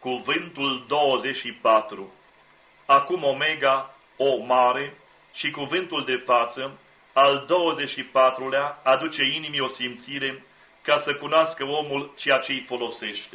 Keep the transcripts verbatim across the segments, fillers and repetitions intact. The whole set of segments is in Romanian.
Cuvântul douăzeci și patru. Acum omega, o mare, și cuvântul de față, al douăzeci și patrulea, aduce inimii o simțire ca să cunoască omul ceea ce îi folosește.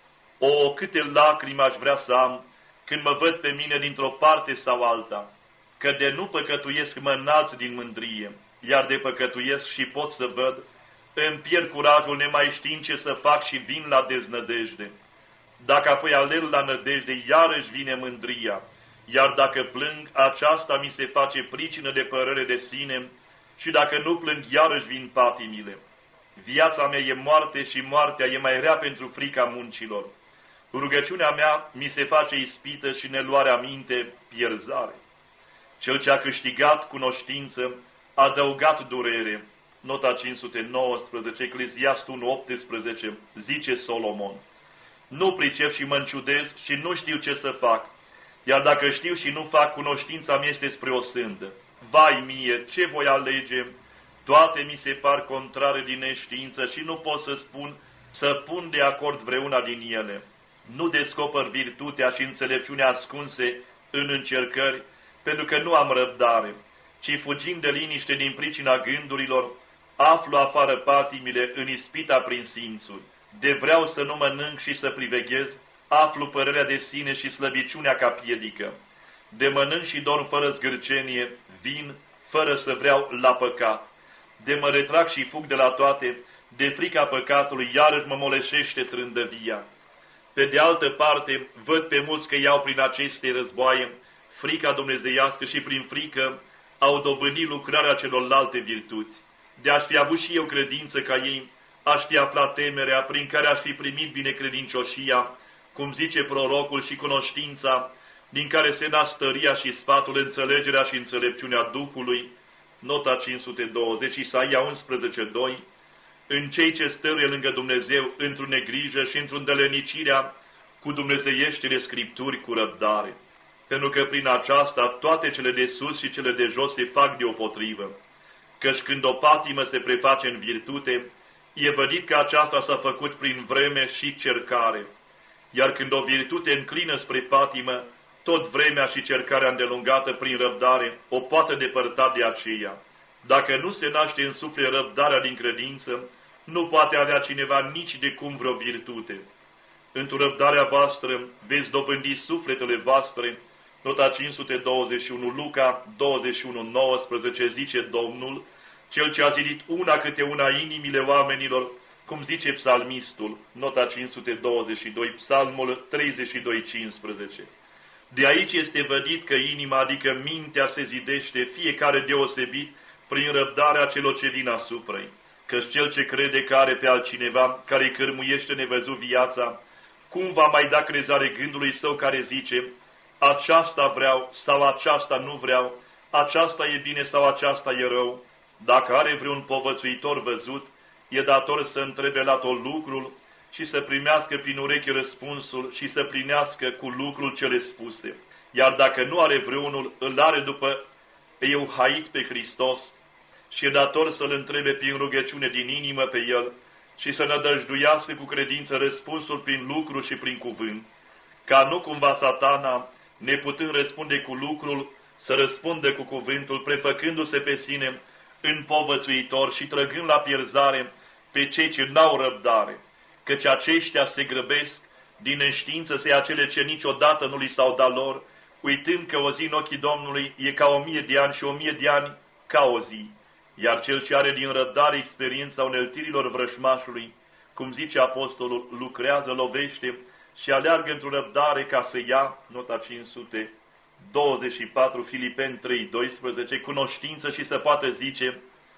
O, câte lacrimi aș vrea să am când mă văd pe mine dintr-o parte sau alta, că de nu păcătuiesc mă înalț din mândrie, iar de păcătuiesc și pot să văd, îmi pierd curajul nemai știind ce să fac și vin la deznădejde. Dacă apoi alerg la nădejde, iarăși vine mândria, iar dacă plâng, aceasta mi se face pricină de părere de sine, și dacă nu plâng, iarăși vin patimile. Viața mea e moarte și moartea e mai rea pentru frica muncilor. Rugăciunea mea mi se face ispită și neluarea minte pierzare. Cel ce a câștigat cunoștință, a adăugat durere. Nota cinci sute nouăsprezece, Ecleziastul unu optsprezece, zice Solomon. Nu pricep și mă înciudez și nu știu ce să fac, iar dacă știu și nu fac, cunoștința mi este spre o sândă. Vai mie, ce voi alege? Toate mi se par contrare din neștiință și nu pot să spun, să pun de acord vreuna din ele. Nu descoper virtutea și înțelepciunea ascunse în încercări, pentru că nu am răbdare, ci fugind de liniște din pricina gândurilor, aflu afară patimile în ispita prin simțuri. De vreau să nu mănânc și să priveghez, aflu părerea de sine și slăbiciunea ca piedică. De mănânc și dorm fără zgârcenie, vin fără să vreau la păcat. De mă retrag și fug de la toate, de frica păcatului, iarăși mă moleșește trândăvia. Pe de altă parte, văd pe mulți că iau prin aceste războaie frica dumnezeiască și prin frică au dobândit lucrarea celorlalte virtuți. De aș fi avut și eu credință ca ei, aș fi aflat temerea prin care aș fi primit binecredincioșia, cum zice prorocul, și cunoștința, din care se nasc tăria și sfatul, înțelegerea și înțelepciunea Duhului. Nota cinci sute douăzeci, Isaia unsprezece doi. În cei ce stăruie lângă Dumnezeu într-o negrijă și într-o îndelenicirea cu dumnezeieștile Scripturi cu răbdare. Pentru că prin aceasta toate cele de sus și cele de jos se fac deopotrivă. Căci când o patimă se preface în virtute, e vădit că aceasta s-a făcut prin vreme și cercare. Iar când o virtute înclină spre patimă, tot vremea și cercarea îndelungată prin răbdare o poate depărta de aceea. Dacă nu se naște în suflet răbdarea din credință, nu poate avea cineva nici de cum vreo virtute. Într-o răbdarea voastră veți dobândi sufletele voastre. Nota cinci sute douăzeci și unu, Luca douăzeci și unu nouăsprezece, zice Domnul, Cel ce a zidit una câte una inimile oamenilor, cum zice psalmistul. Nota cinci sute douăzeci și doi, Psalmul treizeci și doi cincisprezece. De aici este vădit că inima, adică mintea, se zidește fiecare deosebit prin răbdarea celor ce vin asupra-i. Căci cel ce crede că are pe altcineva, care îi cârmuiește nevăzut viața, cum va mai da crezare gândului său care zice, aceasta vreau sau aceasta nu vreau, aceasta e bine sau aceasta e rău? Dacă are vreun povățuitor văzut, e dator să întrebe la tot lucrul și să primească prin ureche răspunsul și să plinească cu lucrul cele spuse. Iar dacă nu are vreunul, îl are după euhait pe Hristos și e dator să-l întrebe prin rugăciune din inimă pe el și să nădăjduiască cu credință răspunsul prin lucru și prin cuvânt, ca nu cumva Satana, neputând răspunde cu lucrul, să răspundă cu cuvântul, prefăcându-se pe sine împovățuitor și trăgând la pierzare pe cei ce n-au răbdare, căci aceștia se grăbesc din neștiință să ia cele ce niciodată nu li s-au dat lor, uitând că o zi în ochii Domnului e ca o mie de ani și o mie de ani ca o zi. Iar cel ce are din răbdare experiența uneltirilor vrășmașului, cum zice apostolul, lucrează, lovește și aleargă într-o răbdare ca să ia, nota cinci sute douăzeci și patru, Filipeni trei doisprezece, cunoștință și să poată zice,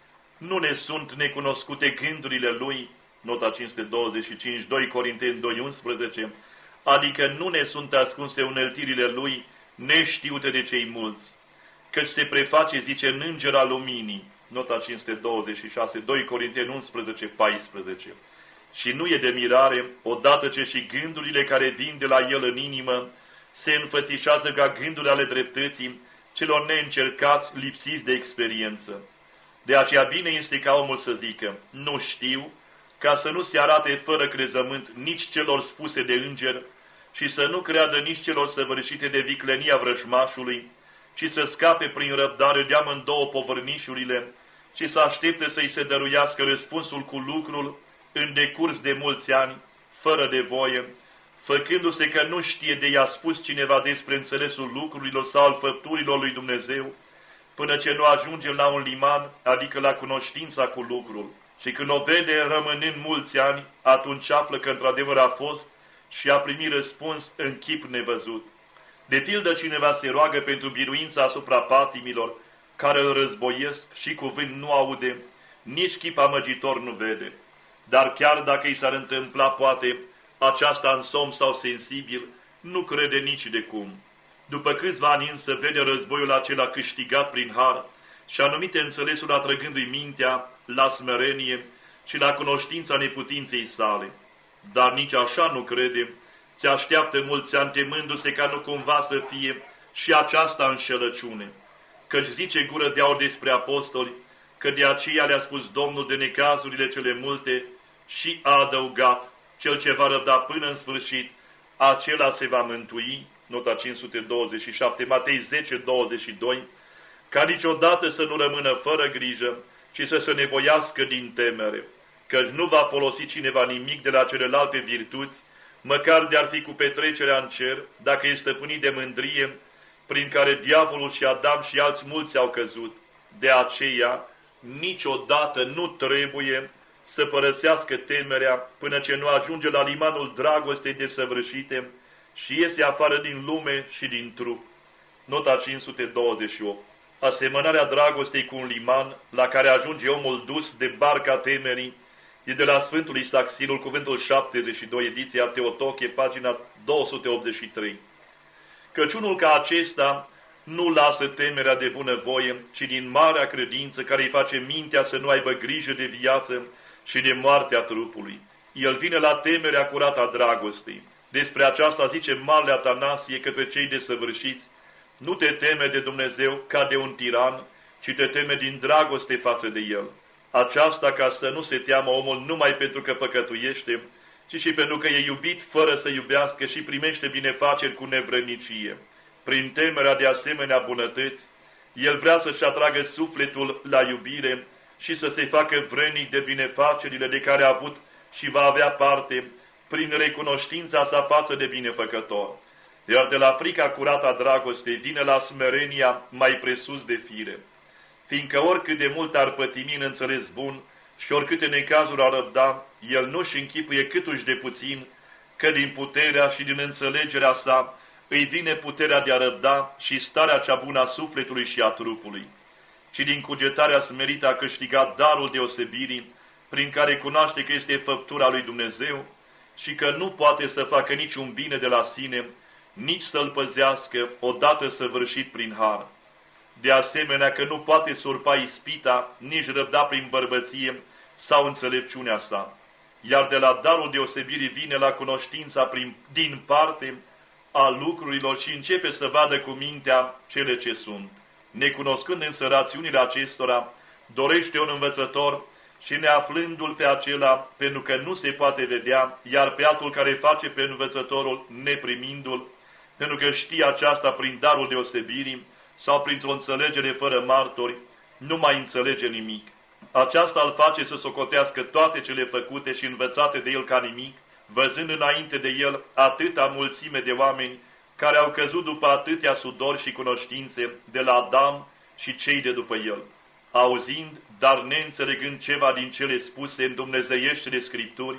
nu ne sunt necunoscute gândurile lui, nota cinci sute douăzeci și cinci, doi Corinteni doi unsprezece, adică nu ne sunt ascunse uneltirile lui, neștiute de cei mulți, căci se preface, zice, în înger al luminii, nota cinci sute douăzeci și șase, doi Corinteni unsprezece paisprezece. Și nu e de mirare, odată ce și gândurile care vin de la el în inimă se înfățișează ca gândurile ale dreptății celor neîncercați, lipsiți de experiență. De aceea bine este ca omul să zică, nu știu, ca să nu se arate fără crezământ nici celor spuse de înger și să nu creadă nici celor săvârșite de viclenia vrăjmașului, ci să scape prin răbdare de amândouă povărnișurile și să aștepte să-i se dăruiască răspunsul cu lucrul în decurs de mulți ani, fără de voie, făcându-se că nu știe de i-a spus cineva despre înțelesul lucrurilor sau al făpturilor lui Dumnezeu, până ce nu ajungem la un liman, adică la cunoștința cu lucrul. Și când o vede rămânând mulți ani, atunci află că într-adevăr a fost și a primit răspuns în chip nevăzut. De pildă cineva se roagă pentru biruința asupra patimilor, care îl războiesc și cuvânt nu aude, nici chip amăgitor nu vede. Dar chiar dacă i s-ar întâmpla poate aceasta în somn sau sensibil, nu crede nici de cum. După câțiva ani însă vede războiul acela câștigat prin har și anumite înțelesul atrăgându-i mintea la smerenie și la cunoștința neputinței sale. Dar nici așa nu crede, ci așteaptă mulți ani temându-se ca nu cumva să fie și aceasta înșelăciune. Căci zice gură de aur despre apostoli, că de aceea le-a spus Domnul de necazurile cele multe și a adăugat, cel ce va răbda până în sfârșit, acela se va mântui, nota cinci sute douăzeci și șapte, Matei zece, douăzeci și doi, ca niciodată să nu rămână fără grijă, ci să se nevoiască din temere, căci nu va folosi cineva nimic de la celelalte virtuți, măcar de-ar fi cu petrecerea în cer, dacă este stăpânit de mândrie, prin care diavolul și Adam și alți mulți au căzut. De aceea, niciodată nu trebuie să părăsească temerea până ce nu ajunge la limanul dragostei desăvârșite și iese afară din lume și din trup. Nota cinci sute douăzeci și opt. Asemănarea dragostei cu un liman la care ajunge omul dus de barca temerii e de la Sfântul Isaxilul, cuvântul șaptezeci și doi, ediția Teotoche, pagina două sute optzeci și trei. Căci unul ca acesta nu lasă temerea de bunăvoie, ci din marea credință care îi face mintea să nu aibă grijă de viață și de moartea trupului. El vine la temerea curată a dragostei. Despre aceasta zice Marele Atanasie către cei desăvârșiți: nu te teme de Dumnezeu ca de un tiran, ci te teme din dragoste față de El. Aceasta ca să nu se teamă omul numai pentru că păcătuiește, ci și pentru că e iubit fără să iubească și primește binefaceri cu nevrănicie. Prin temerea de asemenea bunătăți, el vrea să-și atragă sufletul la iubire și să se facă vrănic de binefacerile de care a avut și va avea parte prin recunoștința sa față de binefăcător. Iar de la frica curată a dragostei vine la smerenia mai presus de fire, fiindcă oricât de mult ar pătimi în înțeles bun și oricâte necazuri ar răbda, el nu-și închipuie câtuși de puțin că din puterea și din înțelegerea sa îi vine puterea de a răbda și starea cea bună a sufletului și a trupului, ci din cugetarea smerită a câștigat darul deosebirii, prin care cunoaște că este făptura lui Dumnezeu și că nu poate să facă niciun bine de la sine, nici să-l păzească odată săvârșit prin har. De asemenea că nu poate surpa ispita, nici răbda prin bărbăție sau înțelepciunea sa. Iar de la darul deosebirii vine la cunoștința prin, din parte a lucrurilor și începe să vadă cu mintea cele ce sunt. Necunoscând însă rațiunile acestora, dorește un învățător și neaflându-l pe acela, pentru că nu se poate vedea, iar pe altul care face pe învățătorul neprimindu-l, pentru că știe aceasta prin darul deosebirii sau printr-o înțelegere fără martori, nu mai înțelege nimic. Aceasta îl face să socotească toate cele făcute și învățate de el ca nimic, văzând înainte de el atâta mulțime de oameni care au căzut după atâtea sudori și cunoștințe de la Adam și cei de după el. Auzind, dar neînțelegând ceva din cele spuse în dumnezeieștile Scripturi,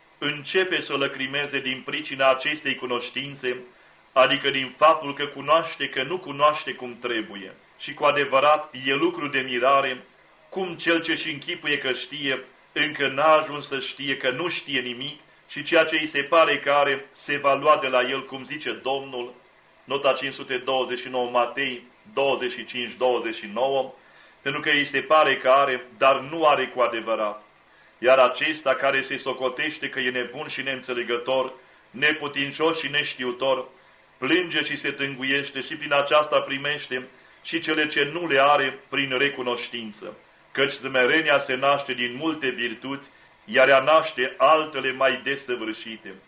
începe să lăcrimeze din pricina acestei cunoștințe, adică din faptul că cunoaște că nu cunoaște cum trebuie. Și cu adevărat e lucru de mirare cum cel ce-și închipuie că știe, încă n-a ajuns să știe că nu știe nimic și ceea ce îi se pare că are se va lua de la el, cum zice Domnul, nota cinci sute douăzeci și nouă, Matei douăzeci și cinci douăzeci și nouă, pentru că îi se pare că are, dar nu are cu adevărat. Iar acesta care se socotește că e nebun și neînțelegător, neputincios și neștiutor, plânge și se tânguiește și prin aceasta primește și cele ce nu le are prin recunoștință. Căci smerenia se naște din multe virtuți, iar ea naște altele mai desăvârșite.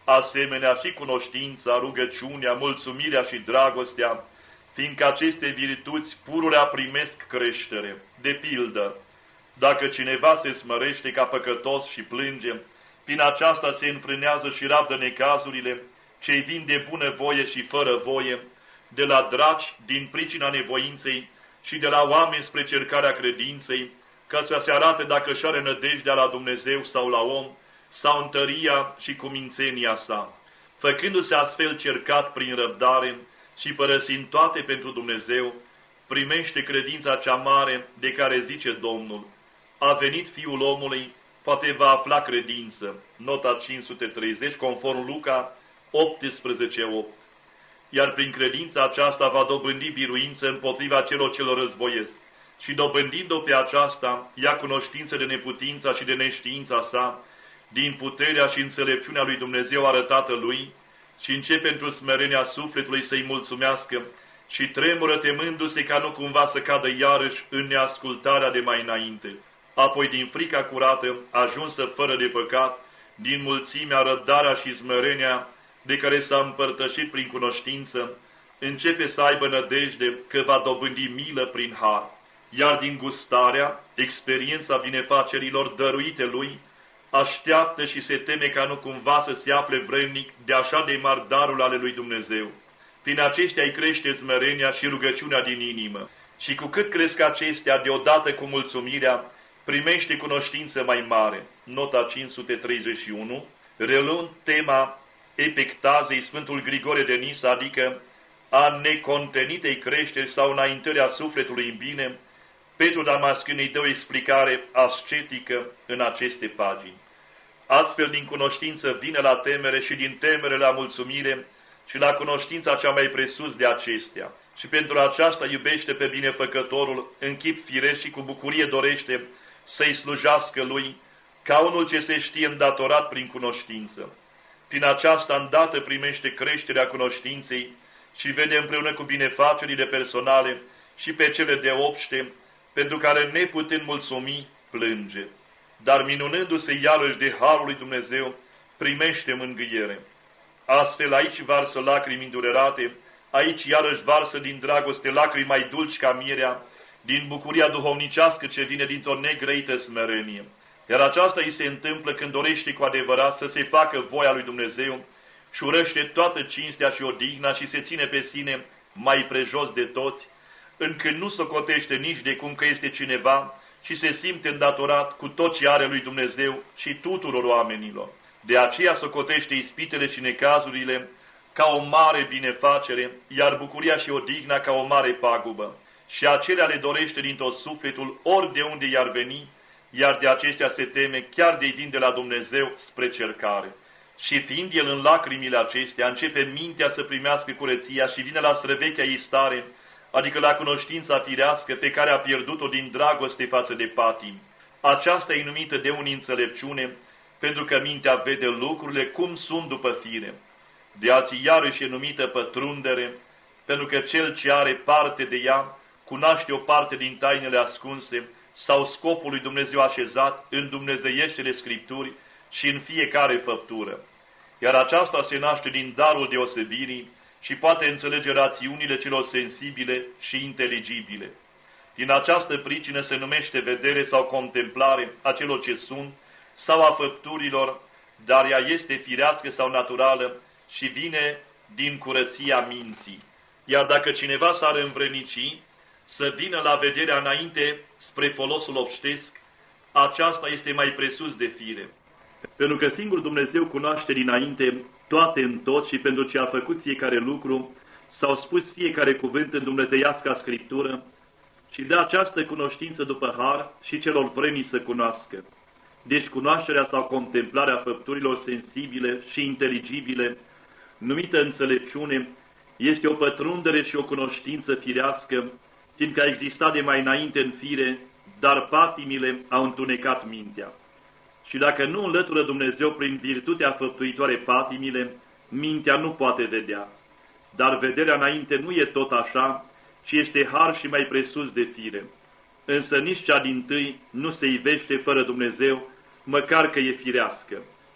asemenea și cunoștința, rugăciunea, mulțumirea și dragostea, fiindcă aceste virtuți pururea primesc creștere. De pildă, dacă cineva se smărește ca păcătos și plânge, prin aceasta se înfrânează și rabdă necazurile, ce-i vin de bună voie și fără voie, de la draci din pricina nevoinței și de la oameni spre cercarea credinței, ca să se arate dacă își are nădejdea la Dumnezeu sau la om, sau în tăria și cumințenia sa. Făcându-se astfel cercat prin răbdare și părăsind toate pentru Dumnezeu, primește credința cea mare de care zice Domnul: a venit Fiul omului, poate va afla credință. Nota cinci sute treizeci, conform Luca optsprezece opt. Iar prin credința aceasta va dobândi biruință împotriva celor ce îl războiesc. Și dobândind-o pe aceasta, ia cunoștință de neputința și de neștiința sa, din puterea și înțelepciunea lui Dumnezeu arătată lui, și începe pentru smerenia sufletului să-i mulțumească și tremură temându-se ca nu cumva să cadă iarăși în neascultarea de mai înainte. Apoi, din frica curată, ajunsă fără de păcat, din mulțimea, răbdarea și smerenia de care s-a împărtășit prin cunoștință, începe să aibă nădejde că va dobândi milă prin har. Iar din gustarea, experiența binefacerilor dăruite lui, așteaptă și se teme ca nu cumva să se afle vrednic de așa de mari darul ale lui Dumnezeu. Prin aceștia îi crește smerenia și rugăciunea din inimă. Și cu cât cresc acestea, deodată cu mulțumirea, primește cunoștință mai mare. Nota cinci sute treizeci și unu, reluând tema epectazei Sfântul Grigore de Nisa, adică a necontenitei creșteri sau înaintării sufletului în bine, Petru Damascen îi dă o explicare ascetică în aceste pagini. Astfel, din cunoștință vine la temere și din temere la mulțumire și la cunoștința cea mai presus de acestea. Și pentru aceasta iubește pe binefăcătorul, în chip firesc și cu bucurie dorește să-i slujească lui, ca unul ce se știe îndatorat prin cunoștință. Prin aceasta îndată primește creșterea cunoștinței și vede împreună cu binefacerile personale și pe cele de obște, pentru care, neputând mulțumi, plânge. Dar minunându-se iarăși de harul lui Dumnezeu, primește mângâiere. Astfel aici varsă lacrimi îndurerate, aici iarăși varsă din dragoste lacrimi mai dulci ca mierea, din bucuria duhovnicească ce vine dintr-o negrăită smerenie. Iar aceasta îi se întâmplă când dorește cu adevărat să se facă voia lui Dumnezeu și urăște toată cinstea și odihna și se ține pe sine mai prejos de toți, încât nu socotește nici de cum că este cineva și se simte îndatorat cu tot ce are lui Dumnezeu și tuturor oamenilor. De aceea socotește ispitele și necazurile ca o mare binefacere, iar bucuria și odihna ca o mare pagubă. Și acelea le dorește din tot sufletul ori de unde i-ar veni, iar de acestea se teme chiar de vin de la Dumnezeu spre cercare. Și fiind el în lacrimile acestea, începe mintea să primească curăția și vine la străvechea ei stare, adică la cunoștința firească pe care a pierdut-o din dragoste față de patimi. Aceasta e numită de unii înțelepciune, pentru că mintea vede lucrurile cum sunt după fire. De alții iarăși e numită pătrundere, pentru că cel ce are parte de ea cunoaște o parte din tainele ascunse sau scopul lui Dumnezeu așezat în dumnezeieștele Scripturi și în fiecare făptură. Iar aceasta se naște din darul deosebirii și poate înțelege rațiunile celor sensibile și inteligibile. Din această pricină se numește vedere sau contemplare a celor ce sunt sau a făpturilor, dar ea este firească sau naturală și vine din curăția minții. Iar dacă cineva s-ar învrenici să vină la vederea înainte spre folosul obștesc, aceasta este mai presus de fire. Pentru că singur Dumnezeu cunoaște dinainte toate în tot și pentru ce a făcut fiecare lucru, s-au spus fiecare cuvânt în dumnezeiasca Scriptură și dă această cunoștință după har și celor vremii să cunoască. Deci cunoașterea sau contemplarea făpturilor sensibile și inteligibile, numită înțelepciune, este o pătrundere și o cunoștință firească, fiindcă a existat de mai înainte în fire, dar patimile au întunecat mintea. Și dacă nu înlătură Dumnezeu prin virtutea făptuitoare patimile, mintea nu poate vedea. Dar vederea înainte nu e tot așa, ci este har și mai presus de fire. Însă nici cea dintâi nu se ivește fără Dumnezeu, măcar că e firească.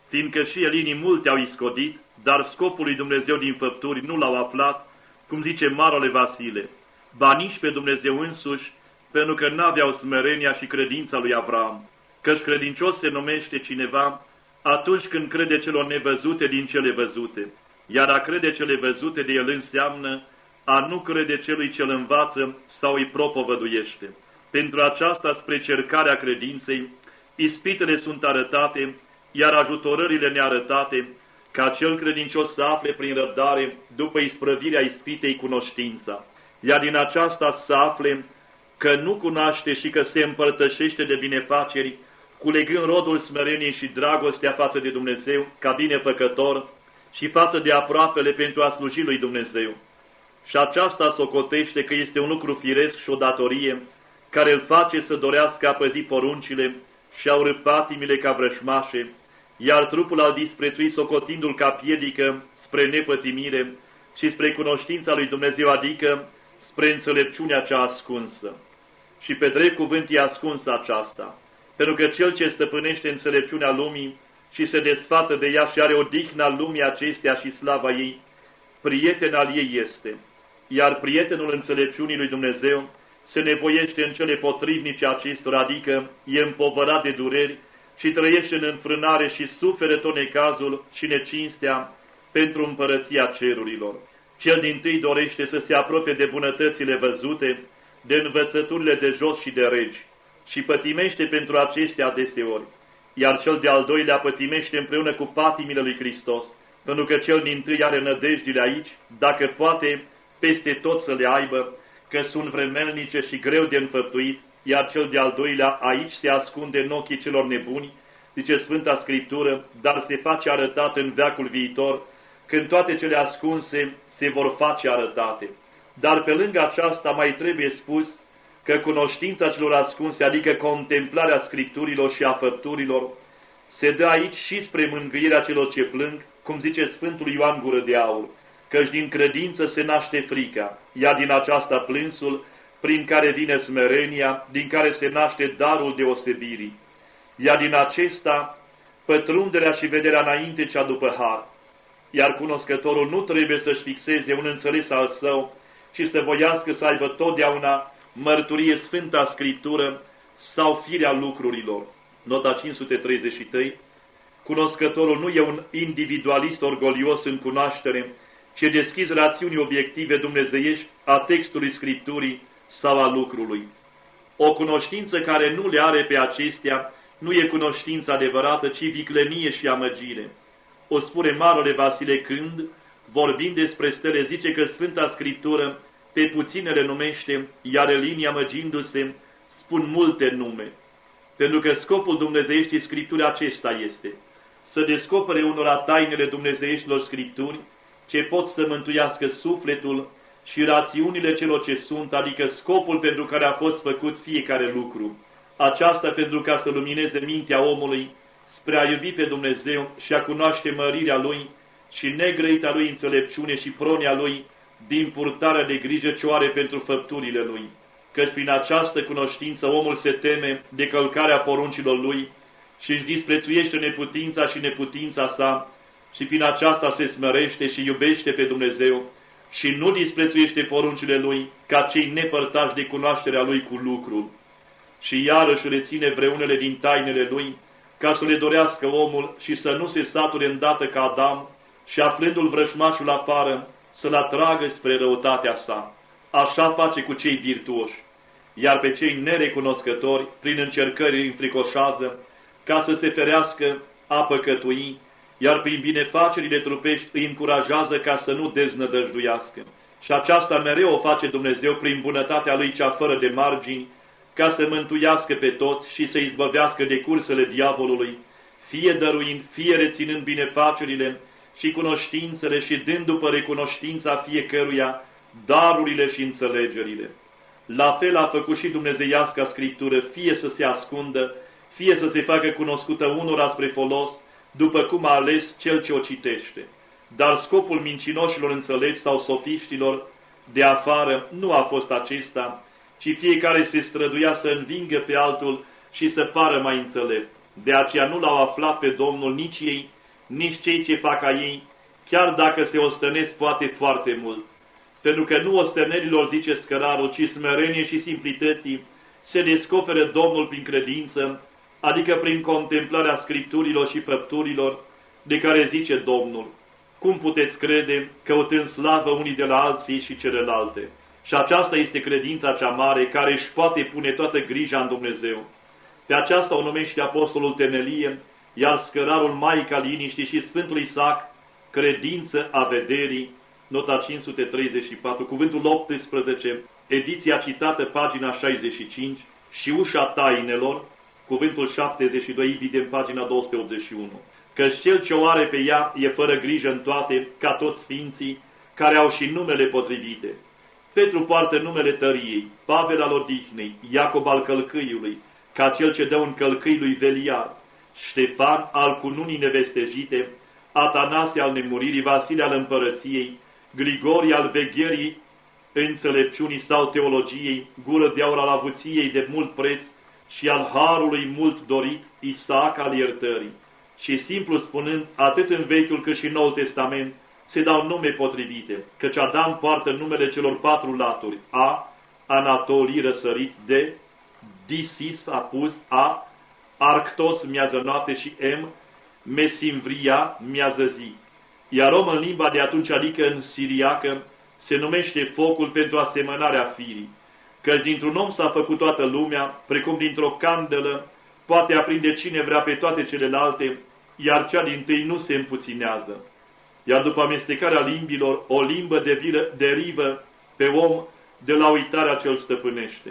fiindcă și elinii multe au iscodit, dar scopul lui Dumnezeu din făpturi nu l-au aflat, cum zice Marele Vasile, ba nici pe Dumnezeu însuși, pentru că n-aveau smerenia și credința lui Avram. Căci credincios se numește cineva atunci când crede celor nevăzute din cele văzute, iar a crede cele văzute de el înseamnă a nu crede celui ce îl învață sau îi propovăduiește. Pentru aceasta, spre cercarea credinței, ispitele sunt arătate, iar ajutorările nearătate, ca cel credincios să afle prin răbdare, după isprăvirea ispitei, cunoștința. Iar din aceasta să afle că nu cunoaște și că se împărtășește de binefaceri, culegând rodul smereniei și dragostea față de Dumnezeu, ca binefăcător, și față de aproapele pentru a sluji lui Dumnezeu. Și aceasta socotește că este un lucru firesc și o datorie, care îl face să dorească a păzi poruncile și a urâ patimile ca vrășmașe, iar trupul al disprețui socotindu-l ca piedică spre nepătimire și spre cunoștința lui Dumnezeu, adică spre înțelepciunea cea ascunsă. Și pe drept cuvânt e ascunsă aceasta, pentru că cel ce stăpânește înțelepciunea lumii și se desfată de ea și are odihna lumii acestea și slava ei, prieten al ei este, iar prietenul înțelepciunii lui Dumnezeu se nevoiește în cele potrivnice acestora, adică e împovărat de dureri și trăiește în înfrânare și suferă tot necazul și necinstea pentru împărăția cerurilor. Cel dintâi dorește să se apropie de bunătățile văzute, de învățăturile de jos și de regi, și pătimește pentru acestea adeseori, iar cel de-al doilea pătimește împreună cu patimile lui Hristos, pentru că cel dintâi are nădejdile aici, dacă poate, peste tot să le aibă, că sunt vremelnice și greu de înfăptuit, iar cel de-al doilea aici se ascunde în ochii celor nebuni, zice Sfânta Scriptură, dar se face arătat în veacul viitor, când toate cele ascunse se vor face arătate. Dar pe lângă aceasta mai trebuie spus că cunoștința celor ascunse, adică contemplarea Scripturilor și a făpturilor, se dă aici și spre mângâierea celor ce plâng, cum zice Sfântul Ioan Gură de Aur, căci din credință se naște frica, iar din aceasta plânsul, prin care vine smerenia, din care se naște darul deosebirii, iar din acesta pătrunderea și vederea înainte cea după har. Iar cunoscătorul nu trebuie să-și fixeze un înțeles al său, ci să voiască să aibă totdeauna mărturie Sfânta Scriptură sau firea lucrurilor. Nota cinci sute treizeci și trei. Cunoscătorul nu e un individualist orgolios în cunoaștere, ci deschis rațiunii obiective dumnezeiești a textului Scripturii sau a lucrului. O cunoștință care nu le are pe acestea nu e cunoștință adevărată, ci viclenie și amăgire. O spune Marele Vasile când, vorbind despre stele, zice că Sfânta Scriptură pe puține le numește, iar elinii amăgindu-se spun multe nume. Pentru că scopul dumnezeieștii Scripturii acesta este să descopere unora tainele dumnezeieștilor Scripturi, ce pot să mântuiască sufletul și rațiunile celor ce sunt, adică scopul pentru care a fost făcut fiecare lucru. Aceasta pentru ca să lumineze mintea omului spre a iubi pe Dumnezeu și a cunoaște mărirea Lui și negrăita Lui înțelepciune și pronia Lui din purtarea de grijă ce o are pentru făpturile Lui. Căci prin această cunoștință omul se teme de călcarea poruncilor Lui și își disprețuiește neputința și neputința sa și prin aceasta se smerește și iubește pe Dumnezeu și nu disprețuiește poruncile Lui ca cei nepărtași de cunoașterea Lui cu lucrul. Și iarăși reține vreunele din tainele Lui ca să le dorească omul și să nu se sature îndată ca Adam și aflându-l vrășmașul afară să-l atragă spre răutatea sa. Așa face cu cei virtuoși, iar pe cei nerecunoscători prin încercări îi înfricoșează ca să se ferească a păcătui, iar prin binefacerile trupești îi încurajează ca să nu deznădăjduiască. Și aceasta mereu o face Dumnezeu prin bunătatea Lui cea fără de margini, ca să mântuiască pe toți și să izbăvească de cursele diavolului, fie dăruind, fie reținând binefacerile și cunoștințele și dând după recunoștința fiecăruia darurile și înțelegerile. La fel a făcut și dumnezeiasca Scriptură, fie să se ascundă, fie să se facă cunoscută unora spre folos, după cum a ales cel ce o citește. Dar scopul mincinoșilor înțelepți sau sofiștilor de afară nu a fost acesta, ci fiecare se străduia să învingă pe altul și să pară mai înțelept. De aceea nu l-au aflat pe Domnul nici ei, nici cei ce fac a ei, chiar dacă se ostănesc poate foarte mult. Pentru că nu ostănerilor, zice scărarul, ci smerenie și simplității, se descoperă Domnul prin credință, adică prin contemplarea Scripturilor și făpturilor, de care zice Domnul: cum puteți crede, căutând slavă unii de la alții și celelalte? Și aceasta este credința cea mare, care își poate pune toată grija în Dumnezeu. Pe aceasta o numește apostolul temelie, iar scărarul Maica liniștii și Sfântul Isaac credință a vederii, nota cinci sute treizeci și patru, cuvântul optsprezece, ediția citată, pagina șaizeci și cinci, și ușa tainelor, cuvântul șaptezeci și doi, evident, pagina două sute optzeci și unu. Căci cel ce o are pe ea e fără grijă în toate, ca toți sfinții, care au și numele potrivite. Petru poartă numele tăriei, Pavel al odihnei, Iacob al călcâiului, ca cel ce dă un călcâi lui Veliar, Ștefan al cununii nevestejite, Atanasie al nemuririi, Vasile al împărăției, Grigorie al vegherii înțelepciunii sau teologiei, Gură de aur al avuției de mult preț și al harului mult dorit, Isaac al iertării. Și simplu spunând, atât în Vechiul cât și în Noul Testament se dau nume potrivite, căci Adam poartă numele celor patru laturi: A, Anatolii răsărit, de, Disis apus, A, Arctos miază noapte și M, Mesimvria miază zi. Iar om în limba de atunci, adică în siriacă, se numește focul pentru asemănarea firii, căci dintr-un om s-a făcut toată lumea, precum dintr-o candelă poate aprinde cine vrea pe toate celelalte, iar cea dintâi nu se împuținează. Iar după amestecarea limbilor, o limbă derivă pe om de la uitarea ce îl stăpânește,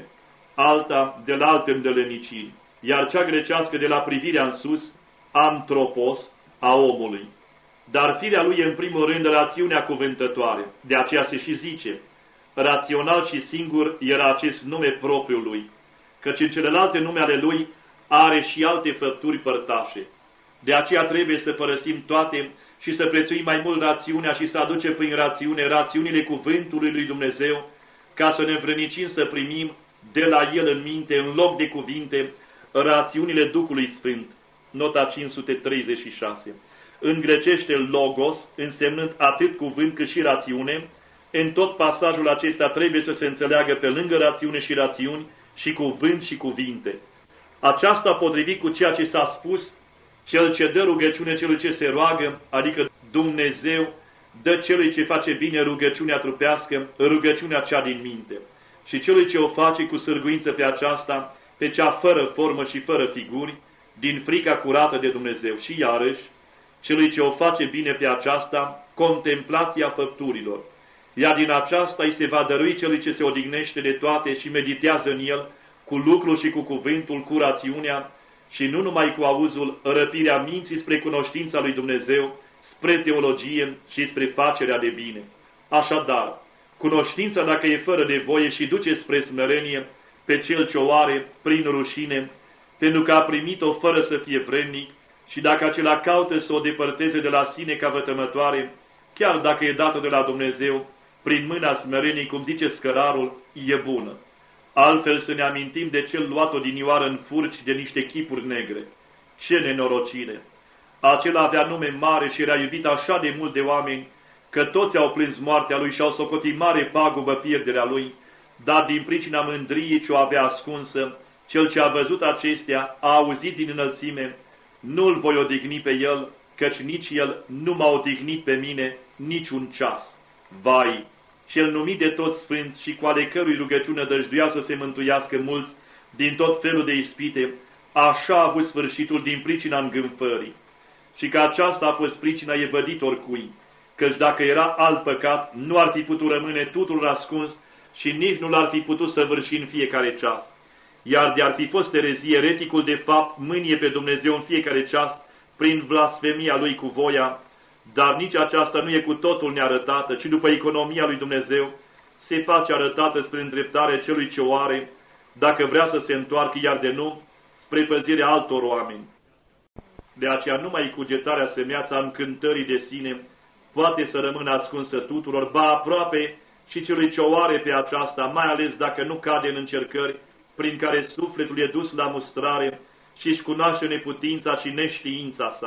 alta de la alte îndeleniciri, iar cea grecească de la privirea în sus, antropos, a omului. Dar firea lui e în primul rând rațiunea cuvântătoare, de aceea se și zice: rațional și singur era acest nume propriu lui, căci în celelalte nume ale lui are și alte făpturi părtașe. De aceea trebuie să părăsim toate și să prețuim mai mult rațiunea și să aducem prin rațiune rațiunile cuvântului lui Dumnezeu, ca să ne învrednicim să primim de la el în minte, în loc de cuvinte, rațiunile Duhului Sfânt. Nota cinci sute treizeci și șase. În grecește logos, însemnând atât cuvânt cât și rațiune, în tot pasajul acesta trebuie să se înțeleagă pe lângă rațiune și rațiuni și cuvânt și cuvinte. Aceasta potrivit cu ceea ce s-a spus: cel ce dă rugăciune celui ce se roagă, adică Dumnezeu dă celui ce face bine rugăciunea trupească, rugăciunea cea din minte. Și celui ce o face cu sârguință pe aceasta, pe cea fără formă și fără figuri, din frica curată de Dumnezeu. Și iarăși, celui ce o face bine pe aceasta, contemplația făpturilor. Iar din aceasta îi se va dărui celui ce se odihnește de toate și meditează în el, cu lucrul și cu cuvântul, cu rațiunea, și nu numai cu auzul, răpirea minții spre cunoștința lui Dumnezeu, spre teologie și spre facerea de bine. Așadar, cunoștința, dacă e fără de voie, și duce spre smerenie pe cel ce o are prin rușine, pentru că a primit-o fără să fie vrednic, și dacă acela caută să o depărteze de la sine ca vătămătoare, chiar dacă e dată de la Dumnezeu, prin mâna smereniei, cum zice scărarul, e bună. Altfel să ne amintim de cel luat odinioară în furci de niște chipuri negre. Ce nenorocire! Acela avea nume mare și era iubit așa de mult de oameni, că toți au plâns moartea lui și au socotit mare pagubă pierderea lui, dar din pricina mândriei ce o avea ascunsă, cel ce a văzut acestea, a auzit din înălțime: nu-l voi odihni pe el, căci nici el nu m-a odihnit pe mine niciun ceas. Vai, cel numit de toți sfânți și cu ale cărui rugăciune dăjduia să se mântuiască mulți din tot felul de ispite, așa a avut sfârșitul din pricina îngânfării. Și că aceasta a fost pricina evădit oricui, căci dacă era alt păcat, nu ar fi putut rămâne tuturor ascuns și nici nu l-ar fi putut săvârși în fiecare ceas. Iar de-ar fi fost erezie, ereticul de fapt mânie pe Dumnezeu în fiecare ceas prin blasfemia lui cu voia, dar nici aceasta nu e cu totul nearătată, ci după economia lui Dumnezeu se face arătată spre îndreptarea celui ce o are, dacă vrea să se întoarcă, iar de nu, spre păzirea altor oameni. De aceea numai cugetarea semeața încântării de sine poate să rămână ascunsă tuturor, ba aproape și celui ce o are pe aceasta, mai ales dacă nu cade în încercări prin care sufletul e dus la mustrare și își cunoaște neputința și neștiința sa.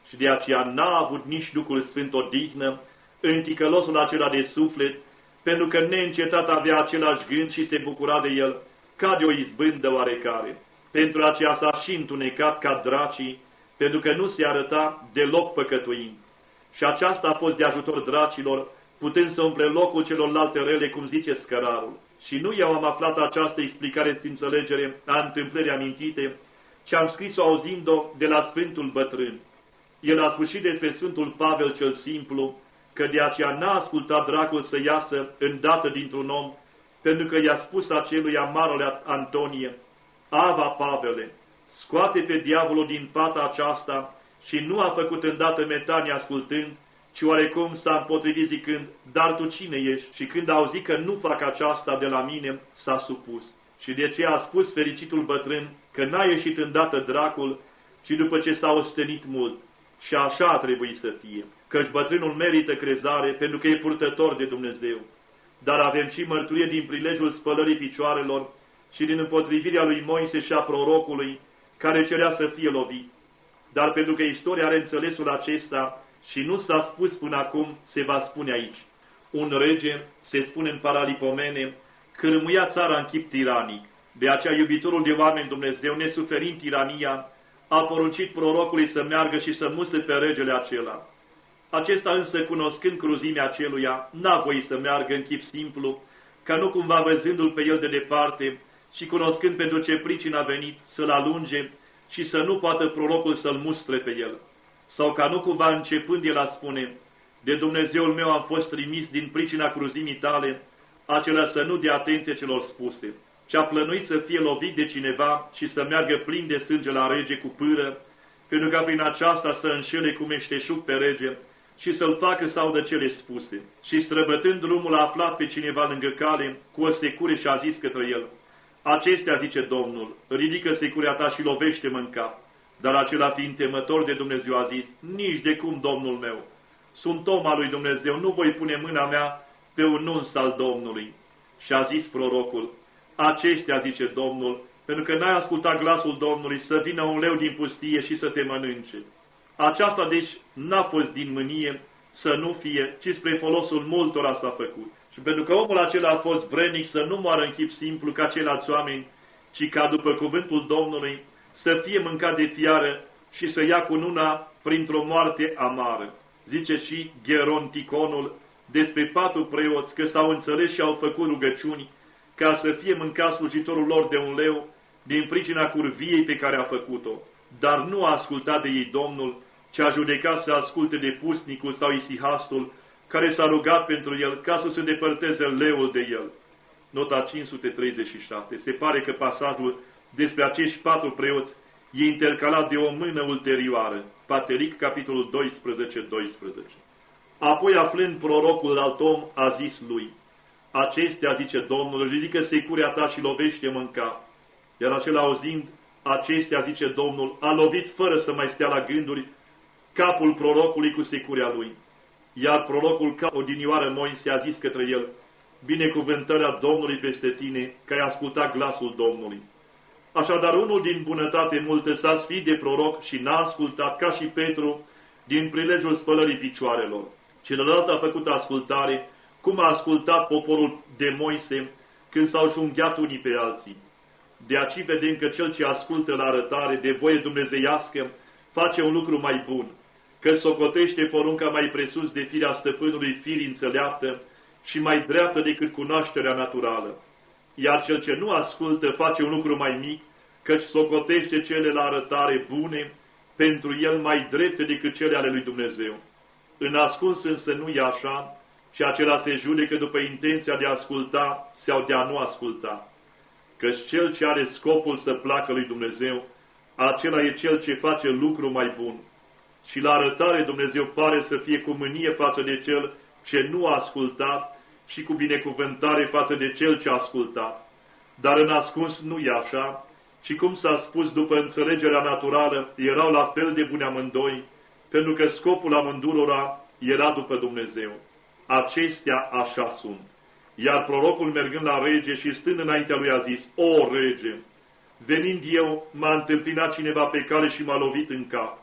și de aceea n-a avut nici Duhul Sfânt odihnă în ticălosul acela de suflet, pentru că neîncetat avea același gând și se bucura de el, ca de o izbândă oarecare. Pentru aceea s-a și întunecat ca dracii, pentru că nu se arăta deloc păcătuind. Și aceasta a fost de ajutor dracilor, putând să umple locul celorlalte rele, cum zice scărarul. Și nu eu am aflat această explicare și înțelegere a întâmplării amintite, ci am scris-o auzind-o de la Sfântul Bătrân. El a spus și despre Sfântul Pavel cel simplu, că de aceea n-a ascultat dracul să iasă îndată dintr-un om, pentru că i-a spus acelui amarele Antonie: Ava, Pavele, scoate pe diavolul din fata aceasta, și nu a făcut îndată metanie ascultând, ci oarecum s-a împotrivit zicând: Dar tu cine ești? Și când a auzit că nu fac aceasta de la mine, s-a supus. Și de ce a spus fericitul bătrân că n-a ieșit îndată dracul, ci după ce s-a ostenit mult. Și așa a trebuit să fie, căci bătrânul merită crezare pentru că e purtător de Dumnezeu. Dar avem și mărturie din prilejul spălării picioarelor și din împotrivirea lui Moise și a prorocului, care cerea să fie lovit. Dar pentru că istoria are înțelesul acesta și nu s-a spus până acum, se va spune aici. Un rege, se spune în Paralipomene, cârmuia țara în chip tiranic. De aceea iubitorul de oameni Dumnezeu, nesuferind tirania, a poruncit prorocului să meargă și să mustre pe regele acela. Acesta însă, cunoscând cruzimea aceluia, n-a voit să meargă în chip simplu, ca nu cumva văzându-l pe el de departe și cunoscând pentru ce pricină a venit, să-l alunge și să nu poată prorocul să-l mustre pe el. Sau ca nu cumva începând el a spune: De Dumnezeul meu am fost trimis din pricina cruzimii tale, acela să nu dea atenție celor spuse, ci a plănuit să fie lovit de cineva și să meargă plin de sânge la rege cu pâră, pentru ca prin aceasta să înșele cu meșteșug pe rege și să-l facă să audă cele spuse. Și străbătând drumul a aflat pe cineva lângă cale cu o secure și a zis către el: Acestea, zice Domnul, ridică securea ta și lovește-mă în cap. Dar acela, fiind temător de Dumnezeu, a zis: Nici de cum, Domnul meu, sunt om al lui Dumnezeu, nu voi pune mâna mea pe un uns al Domnului. Și a zis prorocul: Acestea, zice Domnul, pentru că n-ai ascultat glasul Domnului, să vină un leu din pustie și să te mănânce. Aceasta, deci, n-a fost din mânie să nu fie, ci spre folosul multora s-a făcut. Și pentru că omul acela a fost vrednic să nu moară în chip simplu ca ceilalți oameni, ci ca după cuvântul Domnului să fie mâncat de fiară și să ia cununa printr-o moarte amară. Zice și Geronticonul despre patru preoți că s-au înțeles și au făcut rugăciuni ca să fie mâncat slujitorul lor de un leu din pricina curviei pe care a făcut-o. Dar nu a ascultat de ei Domnul, ci a judecat să asculte de pusnicul sau isihastul, care s-a rugat pentru el ca să se depărteze leul de el. Nota cinci sute treizeci și șapte. Se pare că pasajul despre acești patru preoți e intercalat de o mână ulterioară. Patelic, capitolul doisprezece doisprezece. Apoi, aflând prorocul alt om, a zis lui: Acestea, zice Domnul, ridică securea ta și lovește-mă în cap. Iar acela, auzind acestea, zice Domnul, a lovit fără să mai stea la gânduri capul prorocului cu securea lui. Iar prorocul, ca odinioară Moise, a zis către el: Binecuvântarea Domnului peste tine, că ai ascultat glasul Domnului. Așadar, unul din bunătate multă s-a sfit de proroc și n-a ascultat, ca și Petru, din prilejul spălării picioarelor. Celălalt a făcut ascultare, cum a ascultat poporul de Moise când s-au junghiat unii pe alții. De aici vedem că cel ce ascultă la arătare de voie dumnezeiască face un lucru mai bun, că socotește porunca mai presus de firea stăpânului firii înțeleaptă și mai dreaptă decât cunoașterea naturală. Iar cel ce nu ascultă face un lucru mai mic, căci socotește cele la arătare bune pentru el mai drepte decât cele ale lui Dumnezeu. În ascuns însă nu e așa, ci acela se judecă după intenția de a asculta sau de a nu asculta. Căci cel ce are scopul să placă lui Dumnezeu, acela e cel ce face lucru mai bun. Și la arătare Dumnezeu pare să fie cu mânie față de cel ce nu a ascultat și cu binecuvântare față de cel ce a ascultat. Dar în ascuns nu e așa, ci cum s-a spus după înțelegerea naturală, erau la fel de buni amândoi, pentru că scopul amândurora era după Dumnezeu. Acestea așa sunt. Iar prorocul, mergând la rege și stând înaintea lui, a zis: O rege, venind eu, m-a întâmpinat cineva pe cale și m-a lovit în cap.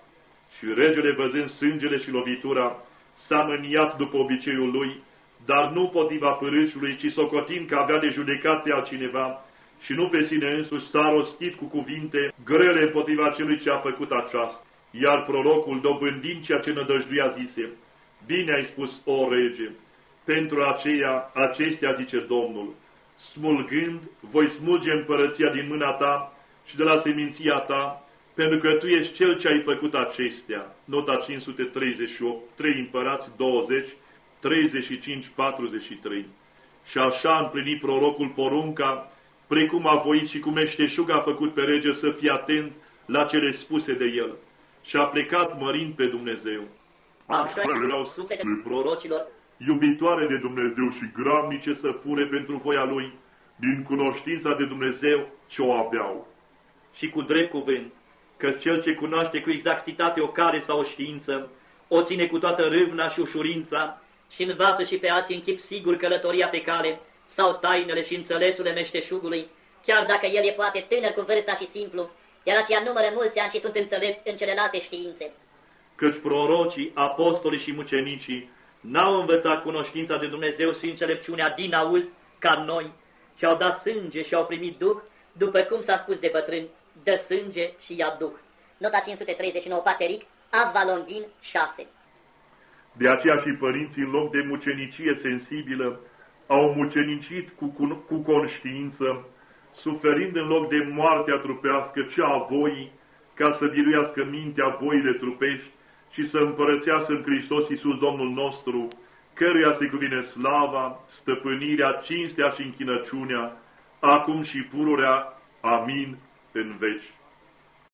Și regele, văzând sângele și lovitura, s-a mâniat după obiceiul lui, dar nu potriva pârâșului, ci socotind că avea de judecat pe altcineva și nu pe sine însuși, s-a rostit cu cuvinte grele împotriva celui ce a făcut aceasta. Iar prorocul, dobândind ceea ce nădăjduia, zise: bine ai spus, o rege, pentru aceea, acestea, zice Domnul, smulgând, voi smulge împărăția din mâna ta și de la seminția ta, pentru că tu ești cel ce ai făcut acestea. Nota cinci sute treizeci și opt, trei Împărați douăzeci, treizeci și cinci, patruzeci și trei. Și așa a împlinit prorocul porunca, precum a voit și cu meșteșug a făcut pe rege să fie atent la cele spuse de el. Și a plecat mărind pe Dumnezeu. Așa vreau sufletele prorocilor, iubitoare de Dumnezeu și gramnice să pure pentru voia Lui, din cunoștința de Dumnezeu ce o aveau. și cu drept cuvânt, că cel ce cunoaște cu exactitate o care sau o știință, o ține cu toată râvna și ușurința și învață și pe alții în chip sigur călătoria pe cale sau tainele și înțelesurile meșteșugului, chiar dacă el e poate tânăr cu vârsta și simplu, iar aceia numără mulți ani și sunt înțelepți în celelalte științe. Căci prorocii, apostolii și mucenicii n-au învățat cunoștința de Dumnezeu și înțelepciunea din auz ca noi, ci au dat sânge și au primit Duh, după cum s-a spus de bătrâni, dă sânge și ia Duh. Nota cinci sute treizeci și nouă, Pateric, Avalonghin șase. De aceea și părinții, în loc de mucenicie sensibilă, au mucenicit cu, cu, cu conștiință, suferind în loc de moartea trupească cea a voii, ca să biruiască mintea voile trupești și să împărățească în Hristos Iisus Domnul nostru, căruia se cuvine slava, stăpânirea, cinstea și închinăciunea, acum și pururea. Amin, în veci.